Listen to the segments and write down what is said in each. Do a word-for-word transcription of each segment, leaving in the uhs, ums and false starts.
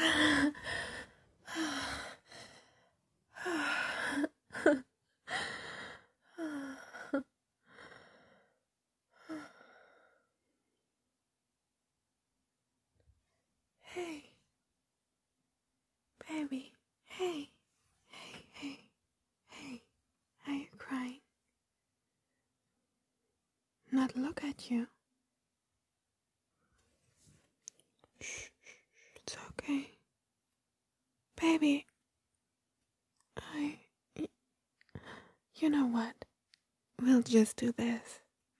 Hey, baby. Hey, hey, hey, hey. Are you crying? Not look at you. Shh, shh, it's okay. Baby, I... You know what? We'll just do this.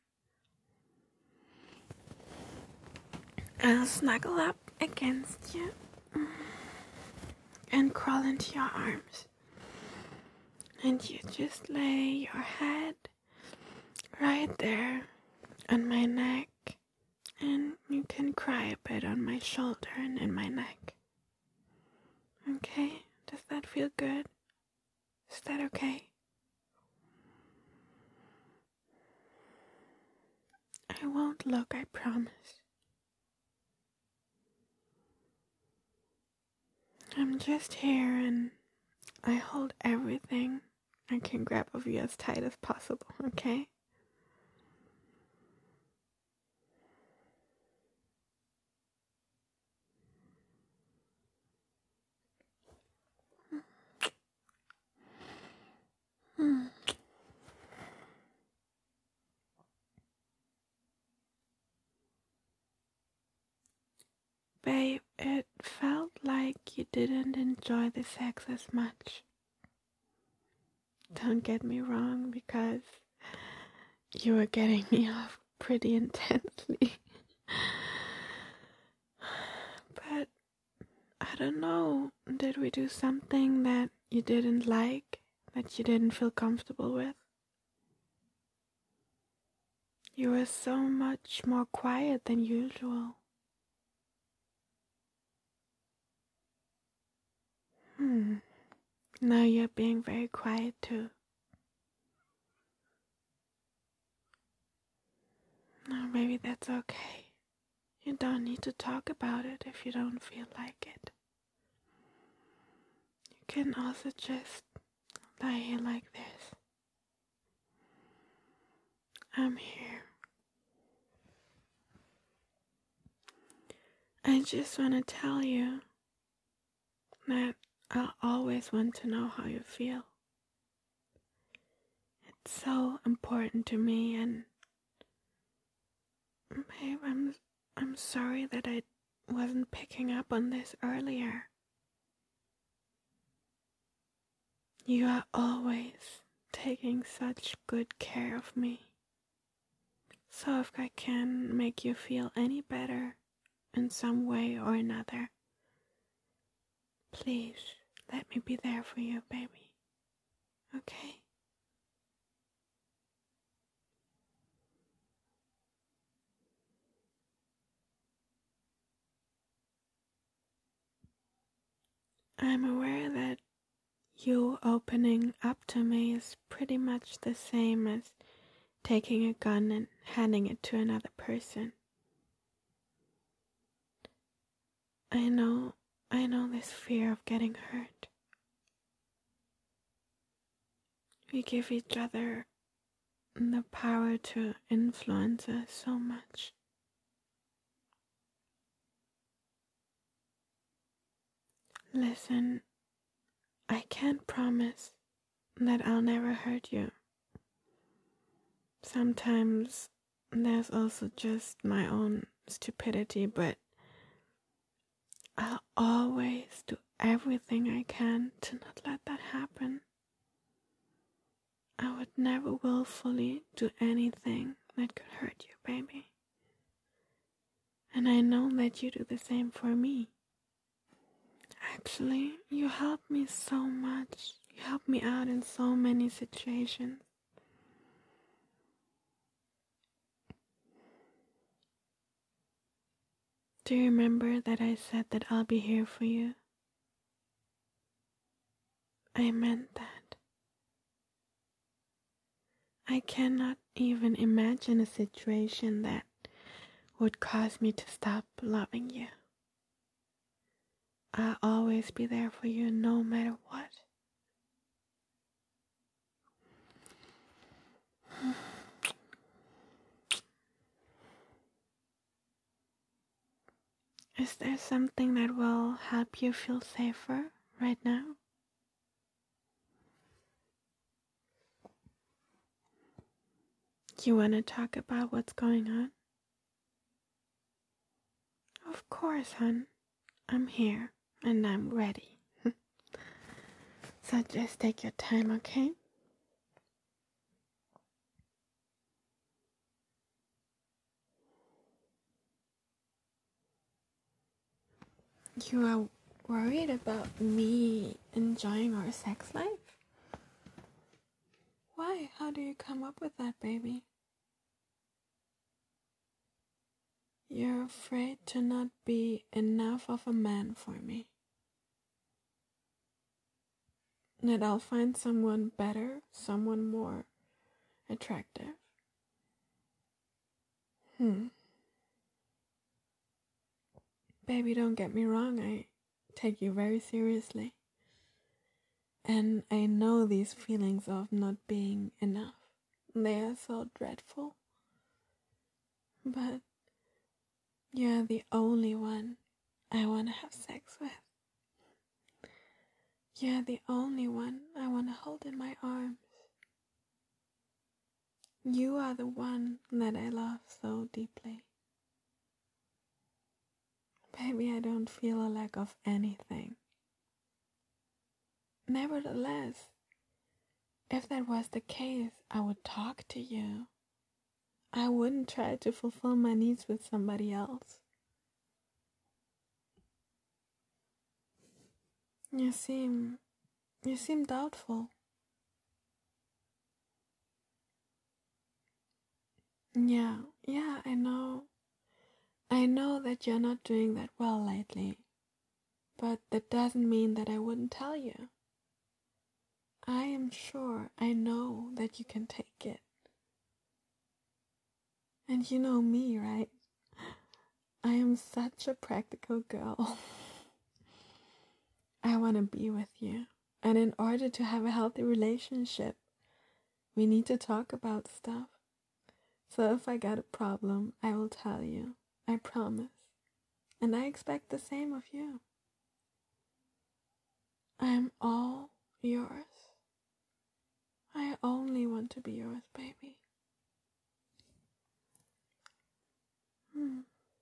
I'll snuggle up against you and crawl into your arms. And you just lay your head right there on my neck. And you can cry a bit on my shoulder and in my neck. Okay? Does that feel good? Is that okay? I won't look, I promise. I'm just here and I hold everything I can grab of you as tight as possible, okay? Hmm. Babe, it felt like you didn't enjoy the sex as much. Don't get me wrong, because you were getting me off pretty intensely. But I don't know, did we do something that you didn't like, that you didn't feel comfortable with? You were so much more quiet than usual. Hmm. Now you're being very quiet too. No, maybe that's okay. You don't need to talk about it if you don't feel like it. You can also just lie here like this. I'm here. I just want to tell you that I'll always want to know how you feel. It's so important to me, and babe, I'm I'm sorry that I wasn't picking up on this earlier. You are always taking such good care of me. So if I can make you feel any better in some way or another, please let me be there for you, baby. Okay? I'm aware that you opening up to me is pretty much the same as taking a gun and handing it to another person. I know, I know this fear of getting hurt. We give each other the power to influence us so much. Listen, I can't promise that I'll never hurt you. Sometimes there's also just my own stupidity, but I'll always do everything I can to not let that happen. I would never willfully do anything that could hurt you, baby. And I know that you do the same for me. Actually, you help me so much. You help me out in so many situations. Do you remember that I said that I'll be here for you? I meant that. I cannot even imagine a situation that would cause me to stop loving you. I'll always be there for you no matter what. Is there something that will help you feel safer right now? You want to talk about what's going on? Of course, hon. I'm here and I'm ready. So just take your time, okay? You are worried about me enjoying our sex life? Why? How do you come up with that, baby? You're afraid to not be enough of a man for me. That I'll find someone better, someone more attractive. Hmm. Baby, don't get me wrong, I take you very seriously. And I know these feelings of not being enough. They are so dreadful. But you're the only one I want to have sex with. You're the only one I want to hold in my arms. You are the one that I love so deeply. Baby, I don't feel a lack of anything. Nevertheless, if that was the case, I would talk to you. I wouldn't try to fulfill my needs with somebody else. You seem, you seem doubtful. Yeah, yeah, I know. I know that you're not doing that well lately. But that doesn't mean that I wouldn't tell you. I am sure I know that you can take it. And you know me, right? I am such a practical girl. I want to be with you. And in order to have a healthy relationship, we need to talk about stuff. So if I got a problem, I will tell you. I promise. And I expect the same of you. I am all yours. I only want to be yours, baby. Hmm.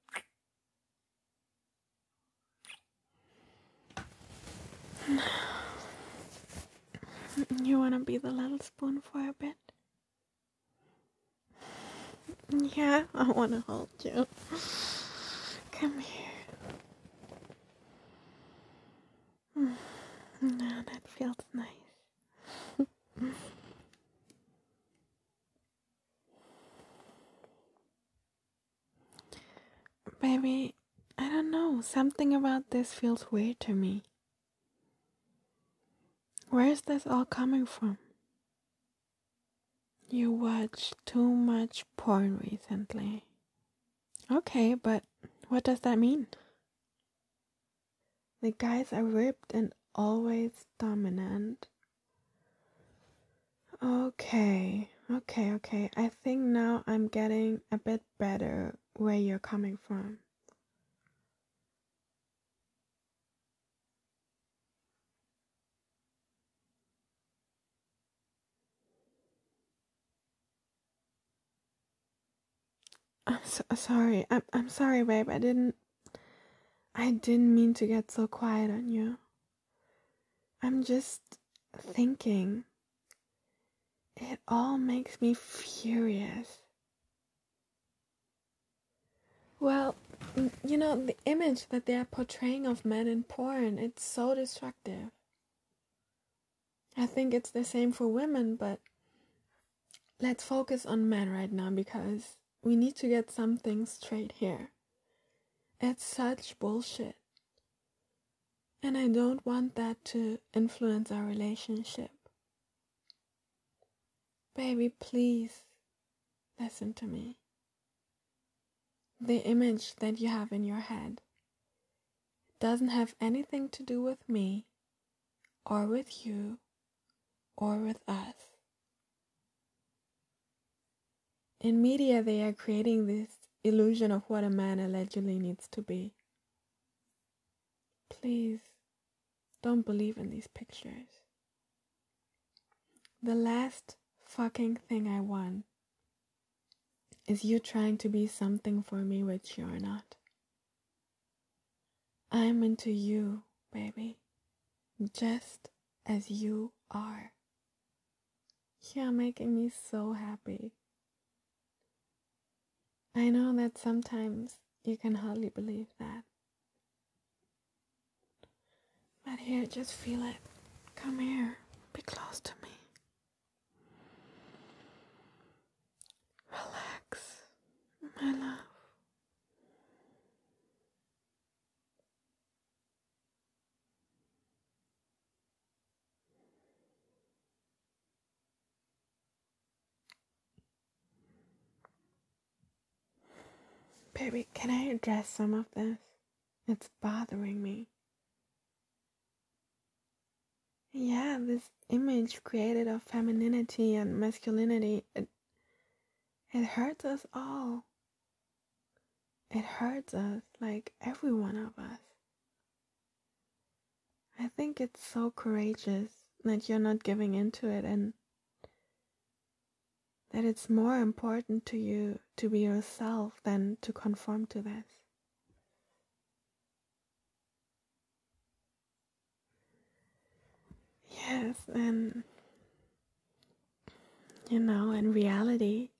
You want to be the little spoon for a bit? Yeah, I want to hold you. Come here. No, that feels nice. Baby, I don't know. Something about this feels weird to me. Where is this all coming from? You watched too much porn recently. Okay, but what does that mean? The guys are ripped and always dominant. Okay, okay, okay. I think now I'm getting a bit better where you're coming from. I'm so sorry. I'm I'm sorry, babe. I didn't I didn't mean to get so quiet on you. I'm just thinking. It all makes me furious. Well, you know, the image that they are portraying of men in porn, it's so destructive. I think it's the same for women, but let's focus on men right now because we need to get something straight here. It's such bullshit. And I don't want that to influence our relationship. Baby, please listen to me. The image that you have in your head doesn't have anything to do with me or with you or with us. In media, they are creating this illusion of what a man allegedly needs to be. Please, don't believe in these pictures. The last fucking thing I want is you trying to be something for me which you're not. I'm into you, baby, just as you are. You're making me so happy. I know that sometimes you can hardly believe that. But here, just feel it. Come here, be close to me. Relax, my love. Baby, can I address some of this? It's bothering me. Yeah, this image created of femininity and masculinity, it, it hurts us all. It hurts us, like every one of us. I think it's so courageous that you're not giving into it, and that it's more important to you to be yourself than to conform to this. Yes, and you know, in reality,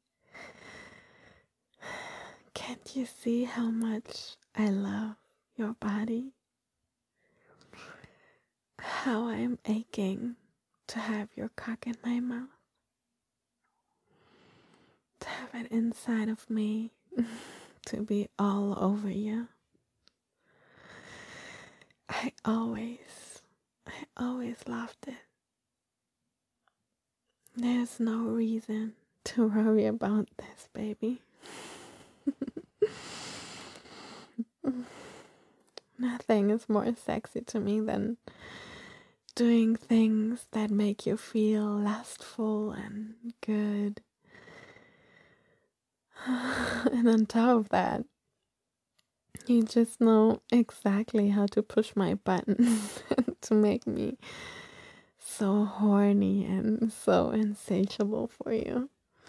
can't you see how much I love your body? How I'm aching to have your cock in my mouth, to have it inside of me, to be all over you. I always, I always loved it. There's no reason to worry about this, baby. Nothing is more sexy to me than doing things that make you feel lustful and good. And on top of that, you just know exactly how to push my buttons to make me so horny and so insatiable for you.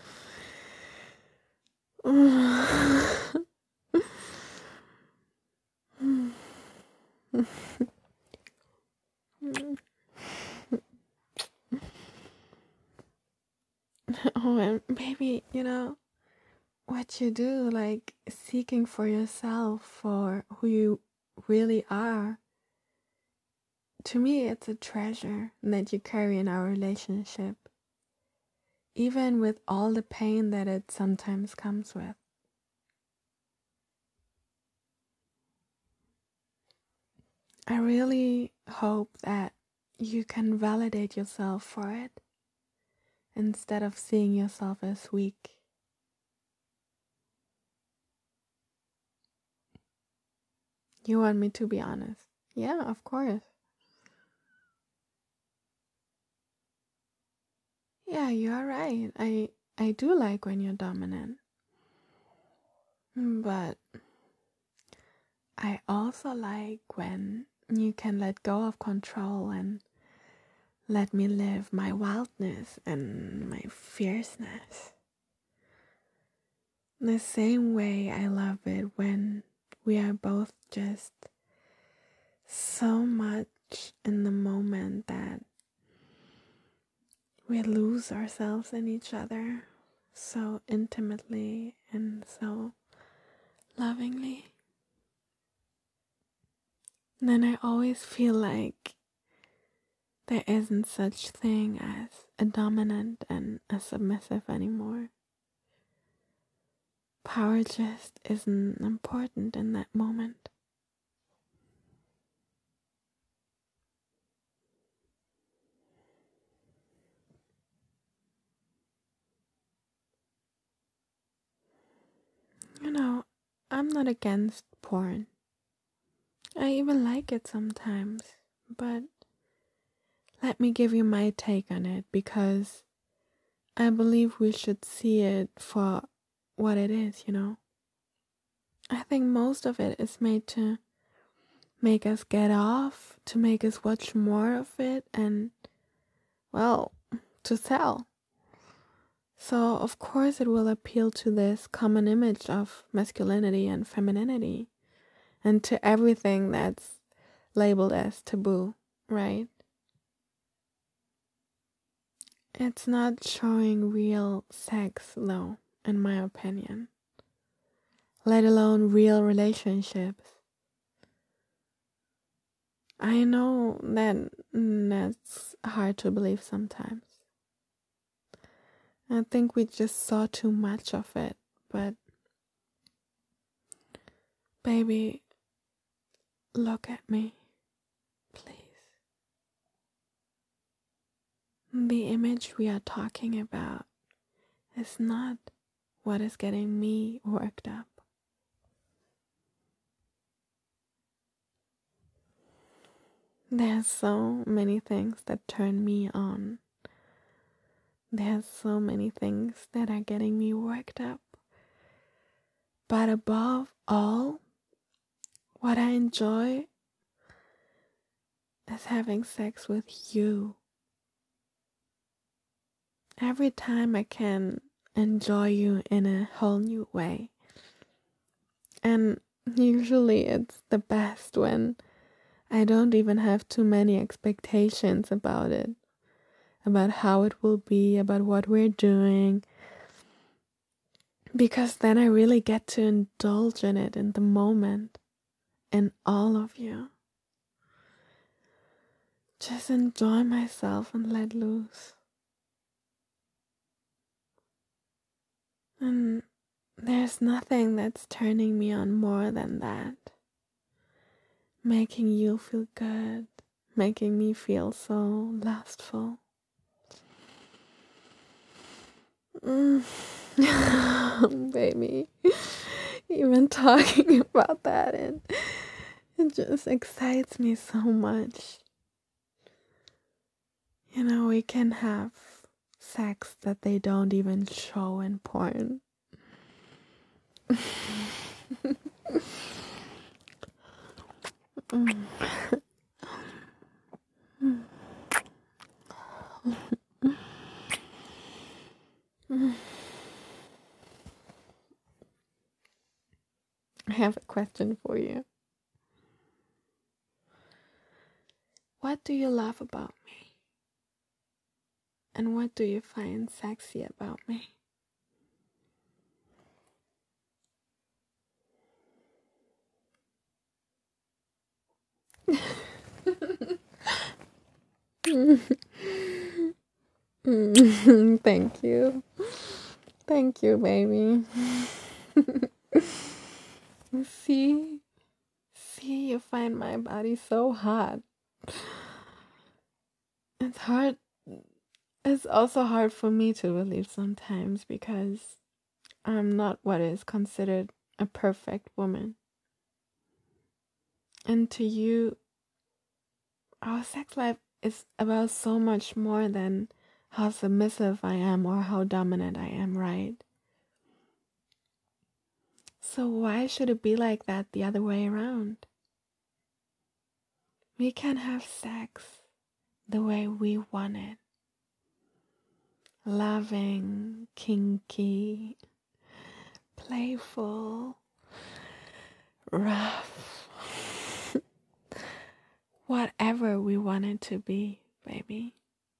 Oh, and baby, you know, what you do, like seeking for yourself, for who you really are, to me, it's a treasure that you carry in our relationship, even with all the pain that it sometimes comes with. I really hope that you can validate yourself for it instead of seeing yourself as weak. You want me to be honest? Yeah, of course. Yeah, you're right. I I do like when you're dominant. But I also like when you can let go of control and let me live my wildness and my fierceness. The same way I love it when we are both just so much in the moment that we lose ourselves in each other so intimately and so lovingly. And then I always feel like there isn't such thing as a dominant and a submissive anymore. Power just isn't important in that moment. You know, I'm not against porn. I even like it sometimes, but let me give you my take on it because I believe we should see it for what it is, you know? I think most of it is made to make us get off, to make us watch more of it, and, well, to sell. So, of course, it will appeal to this common image of masculinity and femininity and to everything that's labeled as taboo, right? It's not showing real sex, though, in my opinion, let alone real relationships. I know that that's hard to believe sometimes. I think we just saw too much of it, but baby, look at me, please. The image we are talking about is not what is getting me worked up. There's so many things that turn me on. There's so many things that are getting me worked up. But above all, what I enjoy is having sex with you. Every time I can enjoy you in a whole new way. And usually it's the best when I don't even have too many expectations about it. About how it will be, about what we're doing. Because then I really get to indulge in it in the moment. In all of you. Just enjoy myself and let loose. And there's nothing that's turning me on more than that. Making you feel good. Making me feel so lustful. Mm. Baby, even talking about that, and it just excites me so much. You know, we can have sex that they don't even show in porn. mm. I have a question for you. What do you love about me? And what do you find sexy about me? Thank you. Thank you, baby. See? See, you find my body so hot. It's hard. It's also hard for me to believe sometimes because I'm not what is considered a perfect woman. And to you, our sex life is about so much more than how submissive I am or how dominant I am, right? So why should it be like that the other way around? We can have sex the way we want it. Loving, kinky, playful, rough. Whatever we want it to be, baby.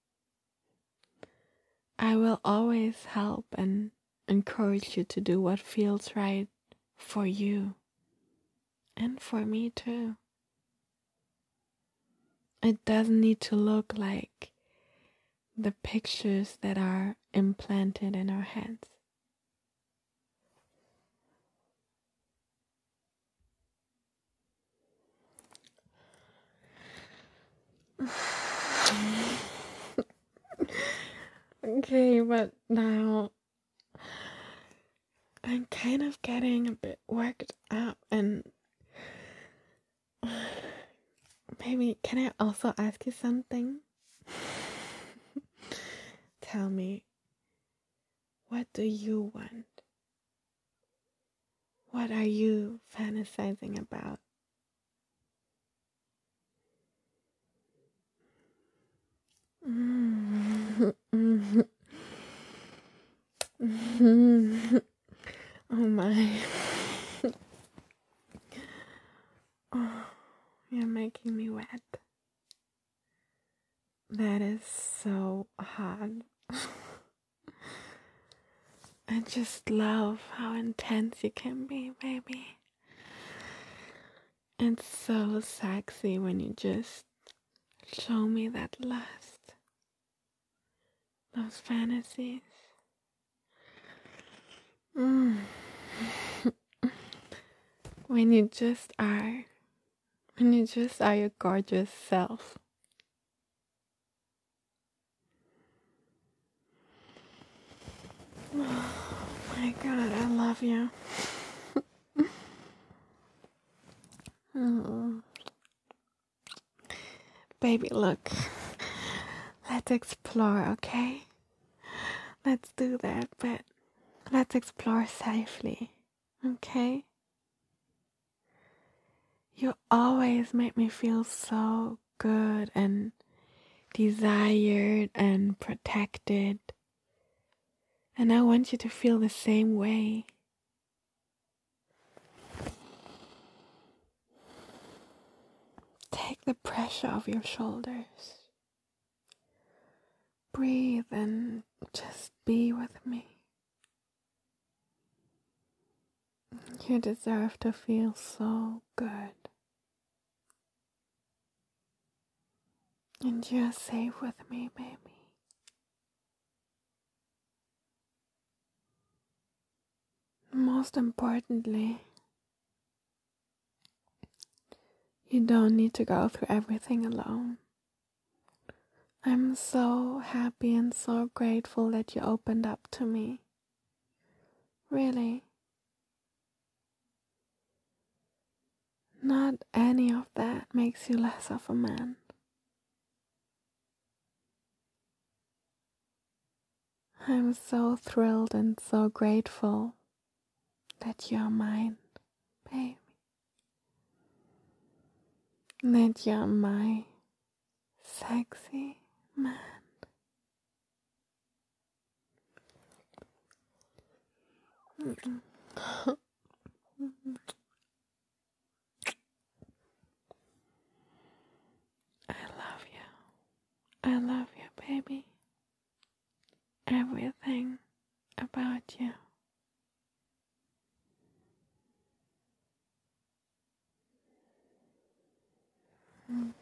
I will always help and encourage you to do what feels right for you. And for me too. It doesn't need to look like the pictures that are implanted in our heads. Okay, but now I'm kind of getting a bit worked up, and Baby, can I also ask you something? Tell me, what do you want? What are you fantasizing about? Mm. Oh my. Oh, you're making me wet. That is so hot. I just love how intense you can be, baby. It's so sexy when you just show me that lust, those fantasies. Mm. When you just are, when you just are your gorgeous self. Oh my God, I love you. Oh. Baby, look, let's explore, okay? Let's do that, but let's explore safely, okay? You always make me feel so good and desired and protected. And I want you to feel the same way. Take the pressure off your shoulders. Breathe and just be with me. You deserve to feel so good. And you're safe with me, baby. Most importantly, you don't need to go through everything alone. I'm so happy and so grateful that you opened up to me. Really. Not any of that makes you less of a man. I'm so thrilled and so grateful that you're mine, baby. That you're my sexy man. I love you. I love you, baby. Everything about you. Mm.